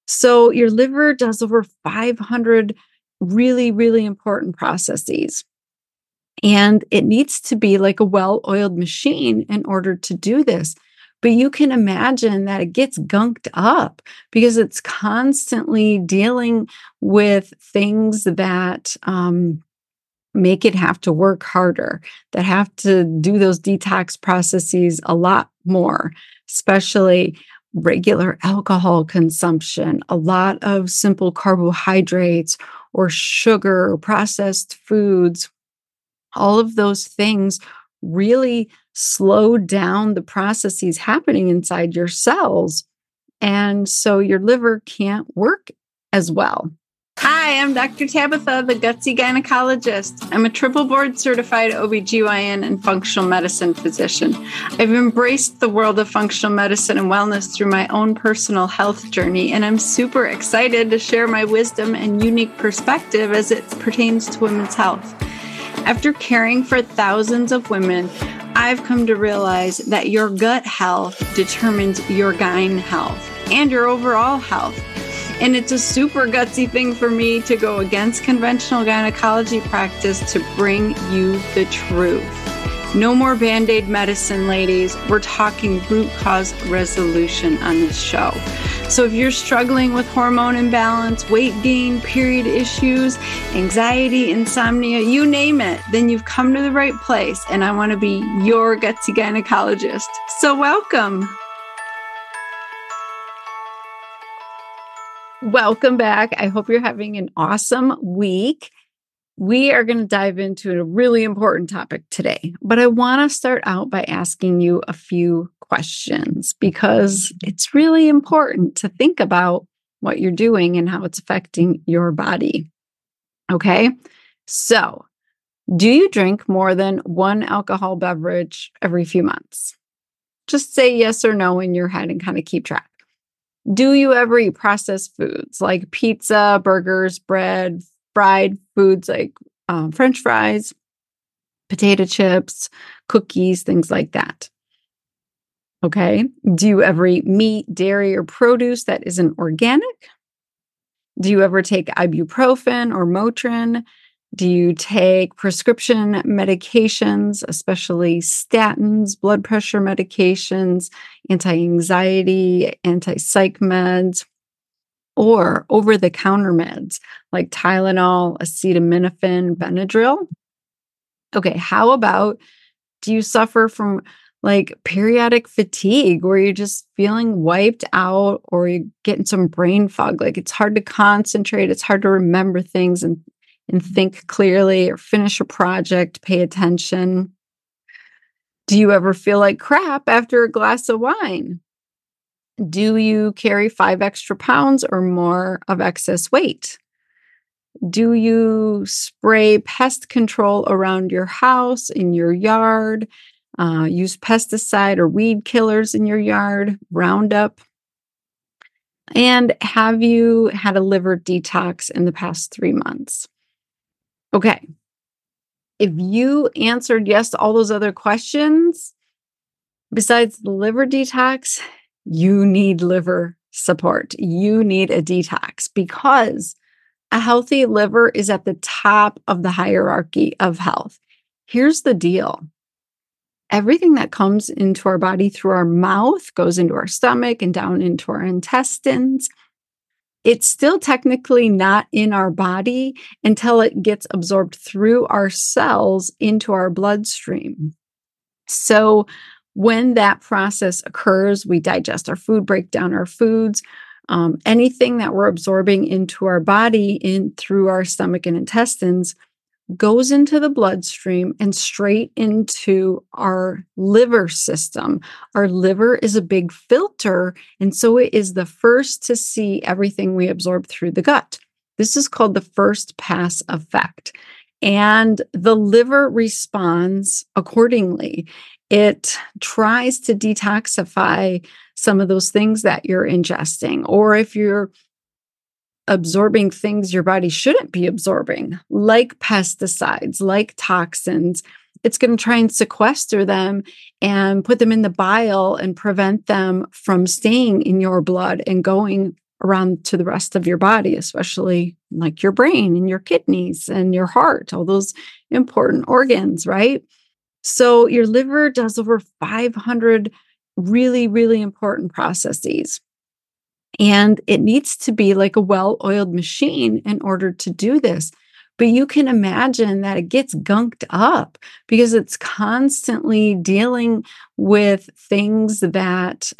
So your liver does over 500 really, really important processes. And it needs to be like a well-oiled machine in order to do this. But you can imagine that it gets gunked up because it's constantly dealing with things that make it have to work harder, that have to do those detox processes a lot more, especially regular alcohol consumption, a lot of simple carbohydrates or sugar, or processed foods. All of those things really slow down the processes happening inside your cells. And so your liver can't work as well. Hi, I'm Dr. Tabitha, the Gutsy Gynecologist. I'm a triple board certified OBGYN and functional medicine physician. I've embraced the world of functional medicine and wellness through my own personal health journey, and I'm super excited to share my wisdom and unique perspective as it pertains to women's health. After caring for thousands of women, I've come to realize that your gut health determines your gyne health and your overall health. And it's a super gutsy thing for me to go against conventional gynecology practice to bring you the truth. No more Band-Aid medicine, ladies. We're talking root cause resolution on this show. So if you're struggling with hormone imbalance, weight gain, period issues, anxiety, insomnia, you name it, then you've come to the right place. And I want to be your gutsy gynecologist. So welcome. Welcome back. I hope you're having an awesome week. We are going to dive into a really important topic today, but I want to start out by asking you a few questions because it's really important to think about what you're doing and how it's affecting your body. Okay. So, do you drink more than one alcohol beverage every few months? Just say yes or no in your head and kind of keep track. Do you ever eat processed foods like pizza, burgers, bread, fried foods like French fries, potato chips, cookies, things like that? Okay. Do you ever eat meat, dairy, or produce that isn't organic? Do you ever take ibuprofen or Motrin? Do you take prescription medications, especially statins, blood pressure medications, anti-anxiety, anti-psych meds, or over-the-counter meds like Tylenol, acetaminophen, Benadryl? Okay, how about, do you suffer from like periodic fatigue where you're just feeling wiped out or you're getting some brain fog? Like it's hard to concentrate, it's hard to remember things and think clearly or finish a project, pay attention. Do you ever feel like crap after a glass of wine? Do you carry 5 extra pounds or more of excess weight? Do you spray pest control around your house, in your yard? Use pesticide or weed killers in your yard, Roundup? And have you had a liver detox in the past 3 months? Okay. If you answered yes to all those other questions, besides the liver detox, you need liver support. You need a detox because a healthy liver is at the top of the hierarchy of health. Here's the deal. Everything that comes into our body through our mouth goes into our stomach and down into our intestines. It's still technically not in our body until it gets absorbed through our cells into our bloodstream. So when that process occurs, we digest our food, break down our foods. Anything that we're absorbing into our body in through our stomach and intestines goes into the bloodstream and straight into our liver system. Our liver is a big filter, and so it is the first to see everything we absorb through the gut. This is called the first pass effect, and the liver responds accordingly. It tries to detoxify some of those things that you're ingesting, or if you're absorbing things your body shouldn't be absorbing, like pesticides, like toxins, it's going to try and sequester them and put them in the bile and prevent them from staying in your blood and going around to the rest of your body, especially like your brain and your kidneys and your heart, all those important organs, right? So your liver does over 500 really, really important processes. And it needs to be like a well-oiled machine in order to do this. But you can imagine that it gets gunked up because it's constantly dealing with things that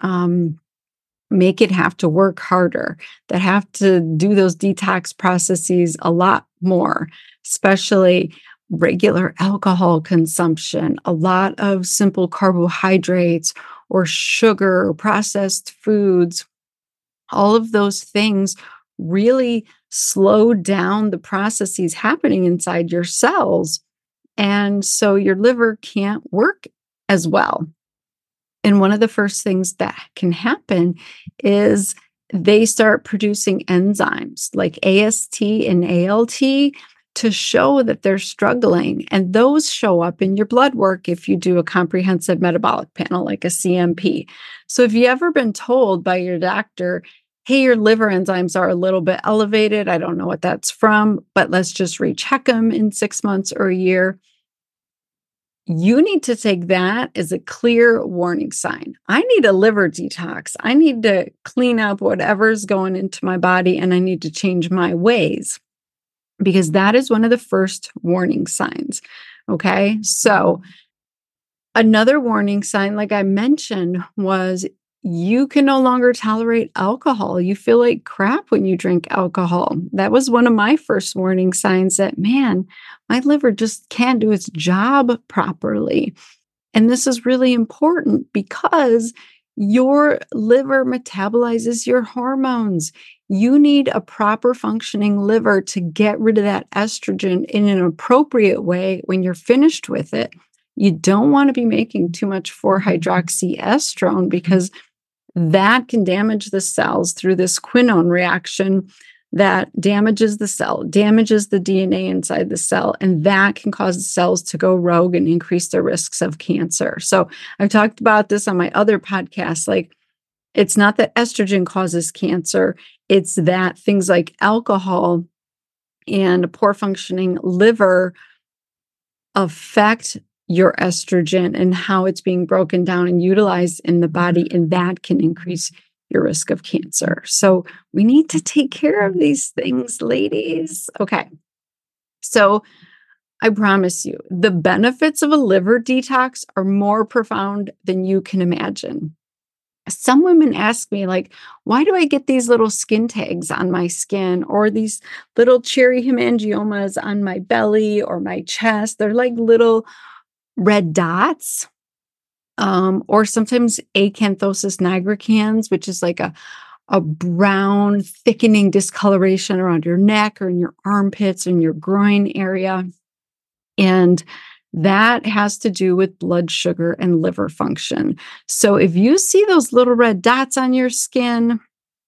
make it have to work harder, that have to do those detox processes a lot more, especially regular alcohol consumption, a lot of simple carbohydrates or sugar or processed foods. All of those things really slow down the processes happening inside your cells. And so your liver can't work as well. And one of the first things that can happen is they start producing enzymes like AST and ALT to show that they're struggling. And those show up in your blood work if you do a comprehensive metabolic panel like a CMP. So if you've ever been told by your doctor, hey, your liver enzymes are a little bit elevated, I don't know what that's from, but let's just recheck them in 6 months or a year. You need to take that as a clear warning sign. I need a liver detox. I need to clean up whatever's going into my body and I need to change my ways because that is one of the first warning signs. Okay. So another warning sign, like I mentioned, was you can no longer tolerate alcohol. You feel like crap when you drink alcohol. That was one of my first warning signs that, man, my liver just can't do its job properly. And this is really important because your liver metabolizes your hormones. You need a proper functioning liver to get rid of that estrogen in an appropriate way when you're finished with it. You don't want to be making too much 4-hydroxyestrone because that can damage the cells through this quinone reaction that damages the cell, damages the DNA inside the cell, and that can cause the cells to go rogue and increase the risks of cancer. So I've talked about this on my other podcasts. Like, it's not that estrogen causes cancer, it's that things like alcohol and a poor functioning liver affect your estrogen and how it's being broken down and utilized in the body, and that can increase your risk of cancer. So we need to take care of these things, ladies. Okay. So I promise you, the benefits of a liver detox are more profound than you can imagine. Some women ask me, like, why do I get these little skin tags on my skin or these little cherry hemangiomas on my belly or my chest? They're like little red dots, or sometimes acanthosis nigricans, which is like a brown thickening discoloration around your neck or in your armpits and your groin area. And that has to do with blood sugar and liver function. So if you see those little red dots on your skin,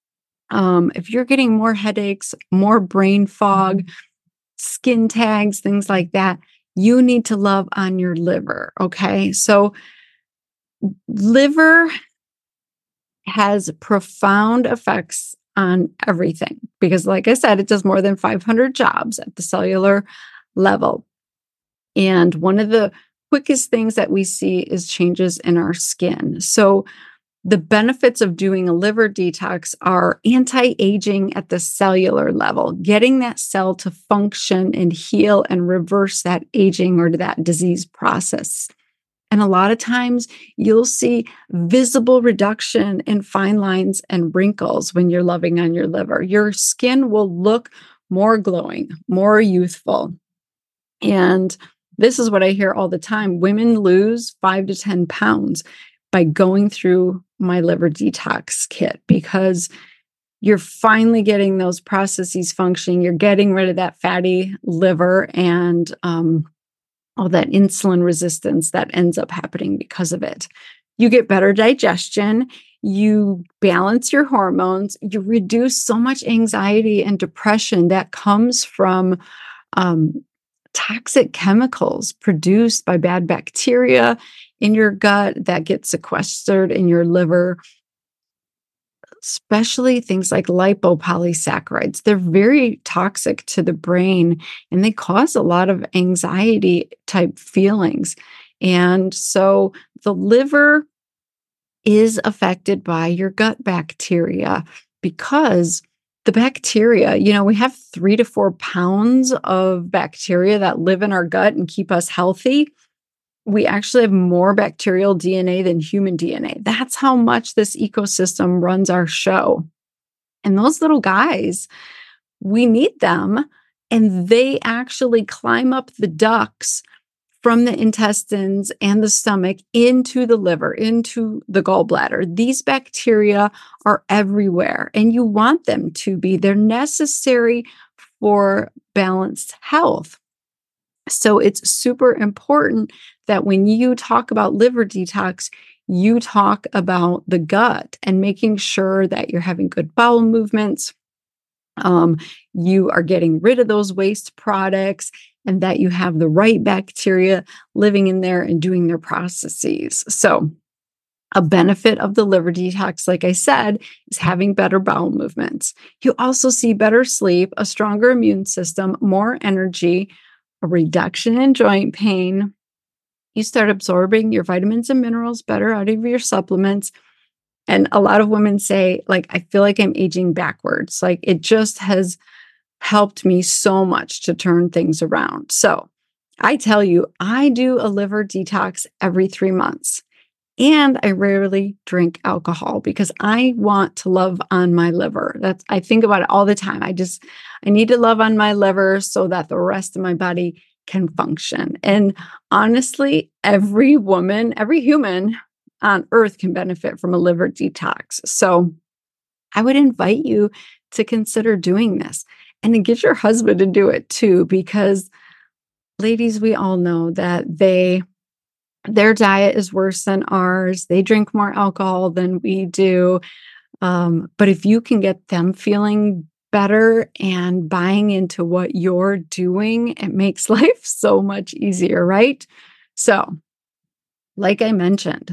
if you're getting more headaches, more brain fog, skin tags, things like that, you need to love on your liver. Okay. So liver has profound effects on everything because, like I said, it does more than 500 jobs at the cellular level. And one of the quickest things that we see is changes in our skin. So the benefits of doing a liver detox are anti-aging at the cellular level, getting that cell to function and heal and reverse that aging or that disease process. And a lot of times you'll see visible reduction in fine lines and wrinkles when you're loving on your liver. Your skin will look more glowing, more youthful. And this is what I hear all the time. Women lose 5 to 10 pounds by going through my liver detox kit because you're finally getting those processes functioning. You're getting rid of that fatty liver and all that insulin resistance that ends up happening because of it. You get better digestion. You balance your hormones. You reduce so much anxiety and depression that comes from toxic chemicals produced by bad bacteria in your gut that get sequestered in your liver. especially things like lipopolysaccharides. They're very toxic to the brain and they cause a lot of anxiety type feelings. And so the liver is affected by your gut bacteria because the bacteria, we have 3 to 4 pounds of bacteria that live in our gut and keep us healthy. We actually have more bacterial DNA than human DNA. That's how much this ecosystem runs our show. And those little guys, we need them, and they actually climb up the ducts from the intestines and the stomach into the liver, into the gallbladder. These bacteria are everywhere, and you want them to be. They're necessary for balanced health. So it's super important that when you talk about liver detox, you talk about the gut and making sure that you're having good bowel movements. You are getting rid of those waste products and that you have the right bacteria living in there and doing their processes. So a benefit of the liver detox, like I said, is having better bowel movements. You also see better sleep, a stronger immune system, more energy, a reduction in joint pain. You start absorbing your vitamins and minerals better out of your supplements. And a lot of women say, I feel like I'm aging backwards. It just has helped me so much to turn things around. So I tell you, I do a liver detox every 3 months. And I rarely drink alcohol because I want to love on my liver. I think about it all the time. I need to love on my liver so that the rest of my body can function. And honestly, every woman, every human on earth can benefit from a liver detox. So I would invite you to consider doing this and to get your husband to do it too, because ladies, we all know that their diet is worse than ours. They drink more alcohol than we do. But if you can get them feeling better and buying into what you're doing, it makes life so much easier, right? So, like I mentioned,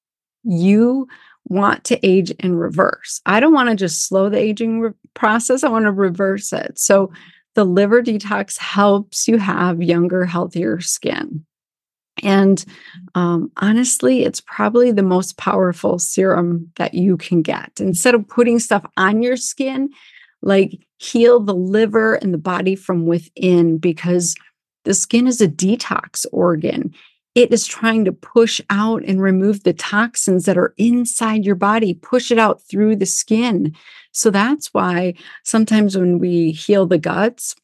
you want to age in reverse. I don't want to just slow the aging process. I want to reverse it. So the liver detox helps you have younger, healthier skin. And honestly, it's probably the most powerful serum that you can get. Instead of putting stuff on your skin, heal the liver and the body from within, because the skin is a detox organ. It is trying to push out and remove the toxins that are inside your body, push it out through the skin. So that's why sometimes when we heal the guts,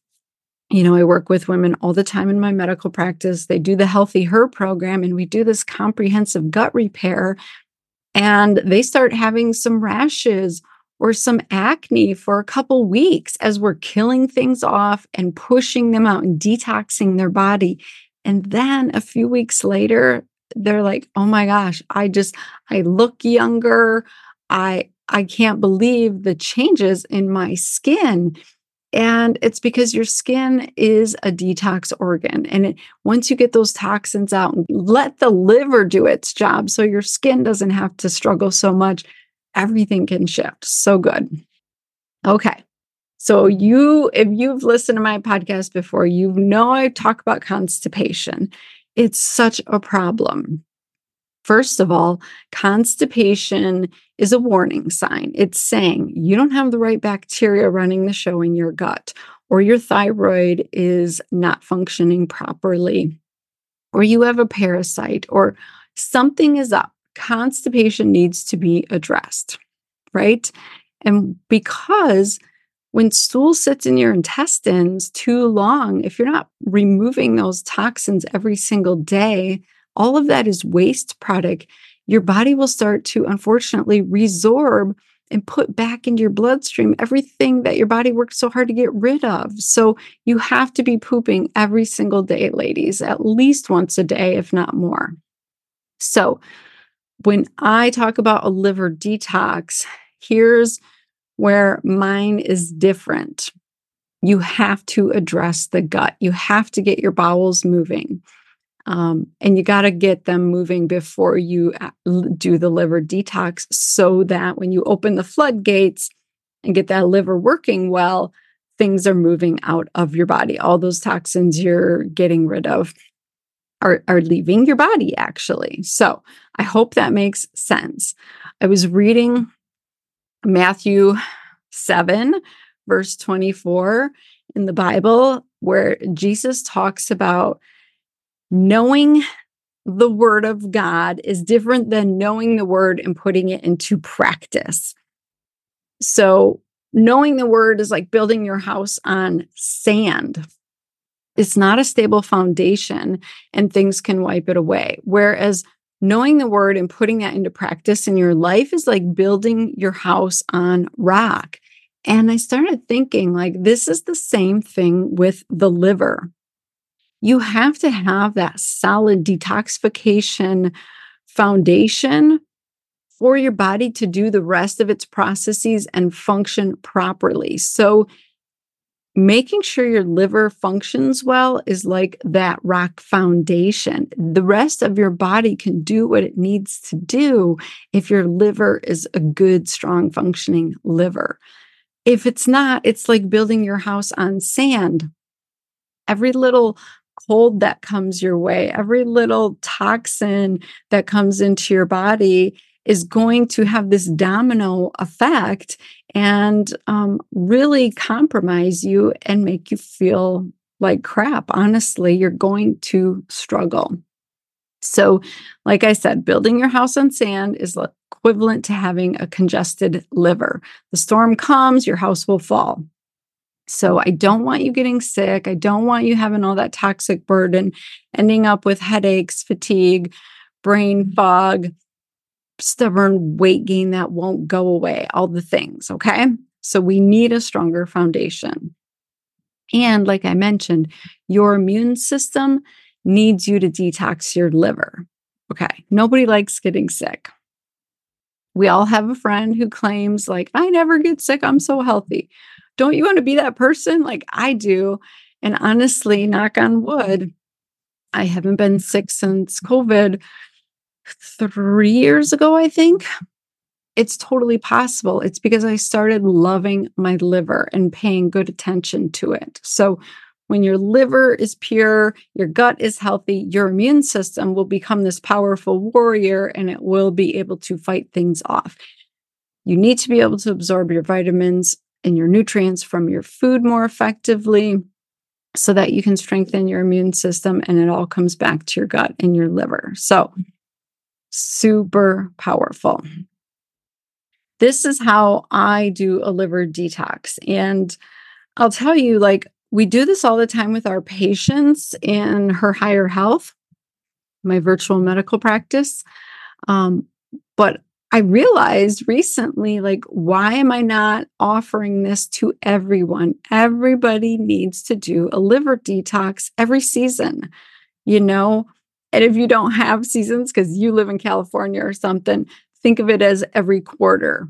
I work with women all the time in my medical practice. They do the Healthy Her program, and we do this comprehensive gut repair, and they start having some rashes or some acne for a couple weeks as we're killing things off and pushing them out and detoxing their body. And then a few weeks later, they're like, oh my gosh, I look younger. I can't believe the changes in my skin. And it's because your skin is a detox organ. And once you get those toxins out, let the liver do its job so your skin doesn't have to struggle so much, everything can shift. So good. Okay. So if you've listened to my podcast before, I talk about constipation. It's such a problem. First of all, constipation is a warning sign. It's saying you don't have the right bacteria running the show in your gut, or your thyroid is not functioning properly, or you have a parasite, or something is up. Constipation needs to be addressed, right? And because when stool sits in your intestines too long, if you're not removing those toxins every single day, all of that is waste product. Your body will start to, unfortunately, resorb and put back into your bloodstream everything that your body worked so hard to get rid of. So you have to be pooping every single day, ladies, at least once a day, if not more. So when I talk about a liver detox, here's where mine is different. You have to address the gut. You have to get your bowels moving. And you got to get them moving before you do the liver detox so that when you open the floodgates and get that liver working well, things are moving out of your body. All those toxins you're getting rid of are leaving your body, actually. So I hope that makes sense. I was reading Matthew 7, verse 24 in the Bible, where Jesus talks about knowing the word of God is different than knowing the word and putting it into practice. So knowing the word is like building your house on sand. It's not a stable foundation and things can wipe it away. Whereas knowing the word and putting that into practice in your life is like building your house on rock. And I started thinking, like, this is the same thing with the liver. You have to have that solid detoxification foundation for your body to do the rest of its processes and function properly. So making sure your liver functions well is like that rock foundation. The rest of your body can do what it needs to do if your liver is a good, strong, functioning liver. If it's not, it's like building your house on sand. Every little cold that comes your way, every little toxin that comes into your body is going to have this domino effect and really compromise you and make you feel like crap. Honestly, you're going to struggle. So, like I said, building your house on sand is equivalent to having a congested liver. The storm comes, your house will fall. So I don't want you getting sick. I don't want you having all that toxic burden, ending up with headaches, fatigue, brain fog, stubborn weight gain that won't go away, all the things, okay? So we need a stronger foundation. And like I mentioned, your immune system needs you to detox your liver, okay? Nobody likes getting sick. We all have a friend who claims, like, I never get sick, I'm so healthy. Don't you want to be that person? Like I do. And honestly, knock on wood, I haven't been sick since COVID 3 years ago, I think. It's totally possible. It's because I started loving my liver and paying good attention to it. So when your liver is pure, your gut is healthy, your immune system will become this powerful warrior and it will be able to fight things off. You need to be able to absorb your vitamins and your nutrients from your food more effectively so that you can strengthen your immune system and it all comes back to your gut and your liver. So super powerful. This is how I do a liver detox. And I'll tell you, like, we do this all the time with our patients in Her Higher Health, my virtual medical practice. But I realized recently, like, why am I not offering this to everyone? Everybody needs to do a liver detox every season, And if you don't have seasons because you live in California or something, think of it as every quarter.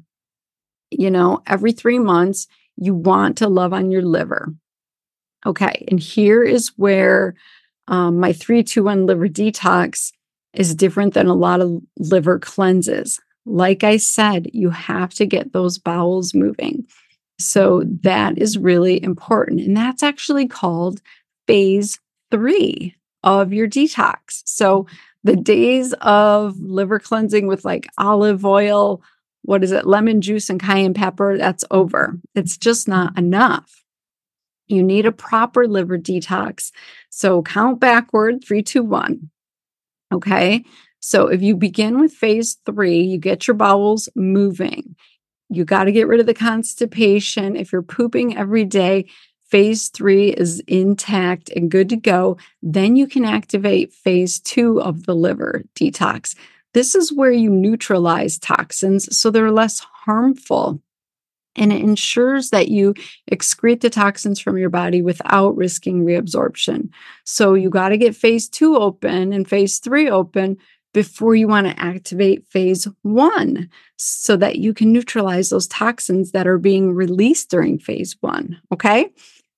Every 3 months, you want to love on your liver. Okay. And here is where my 3-2-1 liver detox is different than a lot of liver cleanses. Like I said, you have to get those bowels moving. So that is really important. And that's actually called phase 3 of your detox. So the days of liver cleansing with like olive oil, lemon juice and cayenne pepper, that's over. It's just not enough. You need a proper liver detox. So count backward, 3, 2, 1. Okay. So if you begin with phase 3, you get your bowels moving. You got to get rid of the constipation. If you're pooping every day, phase 3 is intact and good to go. Then you can activate phase 2 of the liver detox. This is where you neutralize toxins so they're less harmful. And it ensures that you excrete the toxins from your body without risking reabsorption. So you got to get phase 2 open and phase 3 open before you want to activate phase 1 so that you can neutralize those toxins that are being released during phase 1. Okay.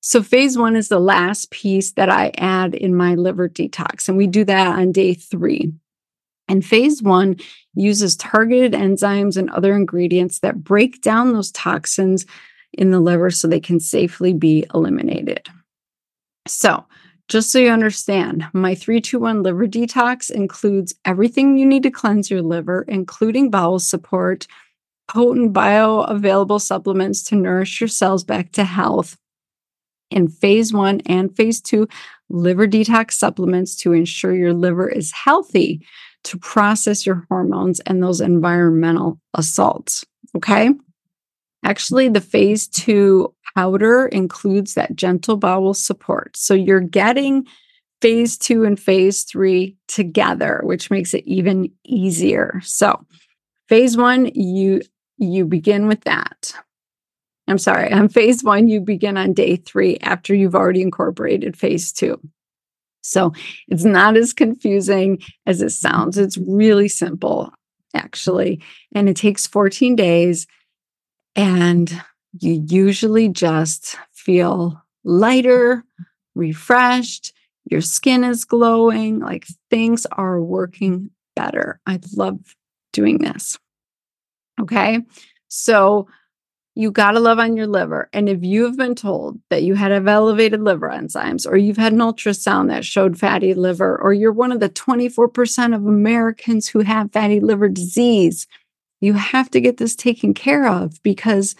So phase 1 is the last piece that I add in my liver detox, and we do that on day 3. And phase 1 uses targeted enzymes and other ingredients that break down those toxins in the liver so they can safely be eliminated. So, just so you understand, my 3-2-1 liver detox includes everything you need to cleanse your liver, including bowel support, potent bioavailable supplements to nourish your cells back to health, in phase 1 and phase 2 liver detox supplements to ensure your liver is healthy to process your hormones and those environmental assaults. Okay. Actually, the phase 2 powder includes that gentle bowel support. So you're getting phase 2 and phase 3 together, which makes it even easier. So phase 1, you begin with that. I'm sorry, on phase 1, you begin on day 3 after you've already incorporated phase 2. So it's not as confusing as it sounds. It's really simple, actually. And it takes 14 days. And you usually just feel lighter, refreshed. Your skin is glowing, like things are working better. I love doing this. Okay. So you got to love on your liver. And if you've been told that you have elevated liver enzymes, or you've had an ultrasound that showed fatty liver, or you're one of the 24% of Americans who have fatty liver disease, you have to get this taken care of, because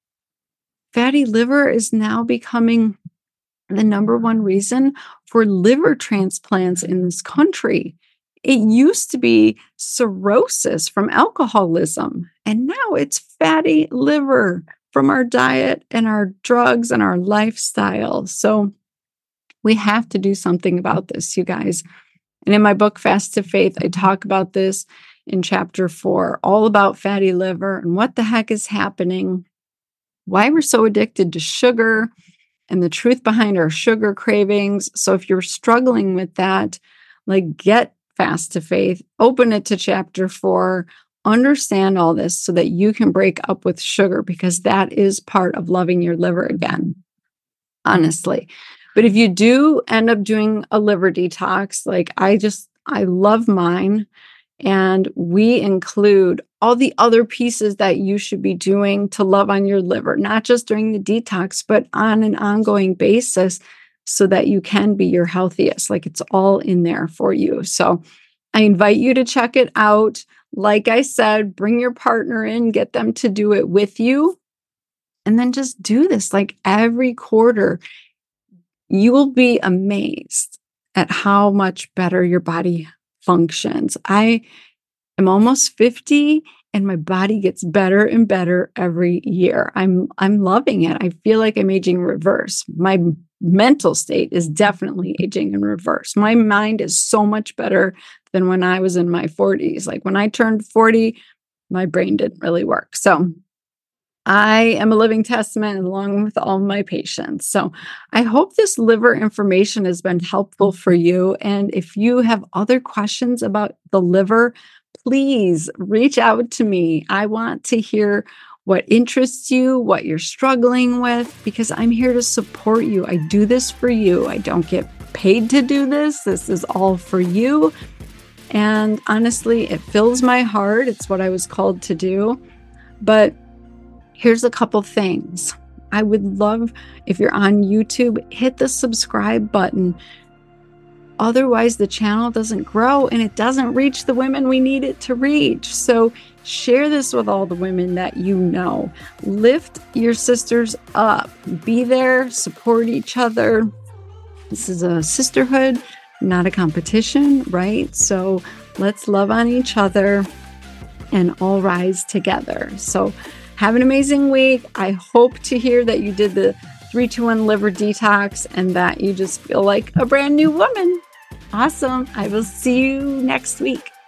fatty liver is now becoming the number one reason for liver transplants in this country. It used to be cirrhosis from alcoholism, and now it's fatty liver from our diet and our drugs and our lifestyle. So we have to do something about this, you guys. And in my book, Fast to Faith, I talk about this in chapter 4, all about fatty liver and what the heck is happening, why we're so addicted to sugar, and the truth behind our sugar cravings. So if you're struggling with that, like, get Fast to Faith, open it to chapter 4, understand all this so that you can break up with sugar, because that is part of loving your liver again, honestly. But if you do end up doing a liver detox, like I love mine. And we include all the other pieces that you should be doing to love on your liver, not just during the detox, but on an ongoing basis, so that you can be your healthiest. Like, it's all in there for you. So I invite you to check it out. Like I said, bring your partner in, get them to do it with you, and then just do this like every quarter. You will be amazed at how much better your body functions. I am almost 50 and my body gets better and better every year. I'm loving it. I feel like I'm aging in reverse. My mental state is definitely aging in reverse. My mind is so much better than when I was in my 40s. Like, when I turned 40, my brain didn't really work. So I am a living testament, along with all my patients. So I hope this liver information has been helpful for you. And if you have other questions about the liver, please reach out to me. I want to hear what interests you, what you're struggling with, because I'm here to support you. I do this for you. I don't get paid to do this. This is all for you. And honestly, it fills my heart. It's what I was called to do. But here's a couple things. I would love, if you're on YouTube, hit the subscribe button. Otherwise, the channel doesn't grow and it doesn't reach the women we need it to reach. So share this with all the women that you know. Lift your sisters up. Be there, support each other. This is a sisterhood, not a competition, right? So let's love on each other and all rise together. So have an amazing week. I hope to hear that you did the 3-2-1 liver detox and that you just feel like a brand new woman. Awesome. I will see you next week.